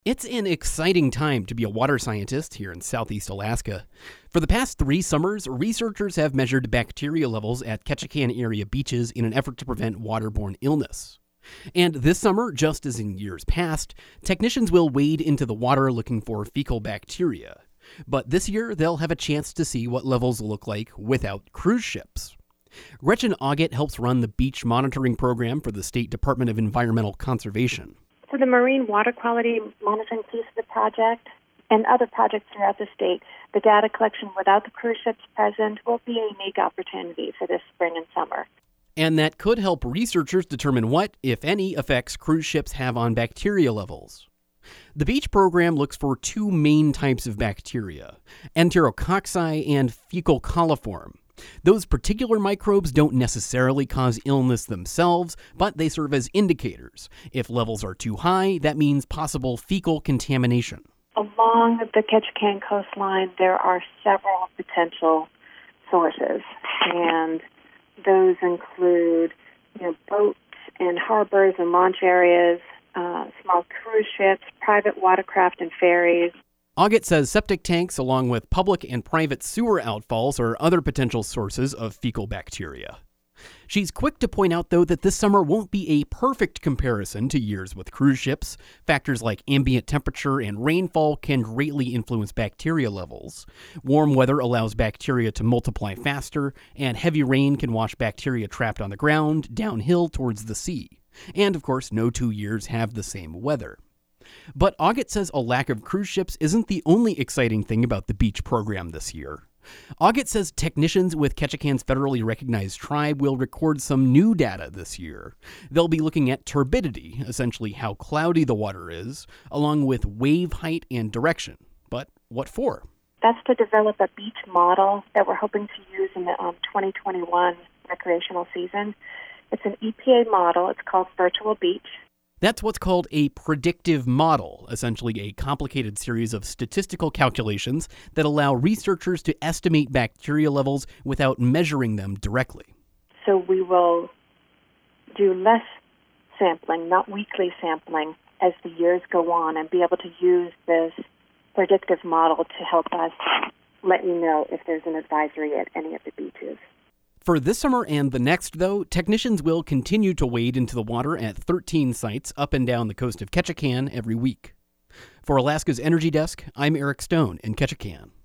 It's an exciting time to be a water scientist here in Southeast Alaska. For the past 3 summers, researchers have measured bacteria levels at Ketchikan area beaches in an effort to prevent waterborne illness. And this summer, just as in years past, technicians will wade into the water looking for fecal bacteria. But this year, they'll have a chance to see what levels look like without cruise ships. Gretchen Auget helps run the beach monitoring program for the State Department of Environmental Conservation. For the marine water quality monitoring piece of the project and other projects throughout the state, the data collection without the cruise ships present will be a unique opportunity for this spring and summer. And that could help researchers determine what, if any, effects cruise ships have on bacteria levels. The beach program looks for 2 main types of bacteria, Enterococci and fecal coliform. Those particular microbes don't necessarily cause illness themselves, but they serve as indicators. If levels are too high, that means possible fecal contamination. Along the Ketchikan coastline, there are several potential sources, and those include boats and harbors and launch areas, small cruise ships, private watercraft and ferries. Auget says septic tanks, along with public and private sewer outfalls, are other potential sources of fecal bacteria. She's quick to point out, though, that this summer won't be a perfect comparison to years with cruise ships. Factors like ambient temperature and rainfall can greatly influence bacteria levels. Warm weather allows bacteria to multiply faster, and heavy rain can wash bacteria trapped on the ground downhill towards the sea. And, of course, no 2 years have the same weather. But Auget says a lack of cruise ships isn't the only exciting thing about the beach program this year. Auget says technicians with Ketchikan's federally recognized tribe will record some new data this year. They'll be looking at turbidity, essentially how cloudy the water is, along with wave height and direction. But what for? That's to develop a beach model that we're hoping to use in the 2021 recreational season. It's an EPA model. It's called Virtual Beach. That's what's called a predictive model, essentially a complicated series of statistical calculations that allow researchers to estimate bacteria levels without measuring them directly. So we will do less sampling, not weekly sampling, as the years go on, and be able to use this predictive model to help us let you know if there's an advisory at any of the beaches. For this summer and the next, though, technicians will continue to wade into the water at 13 sites up and down the coast of Ketchikan every week. For Alaska's Energy Desk, I'm Eric Stone in Ketchikan.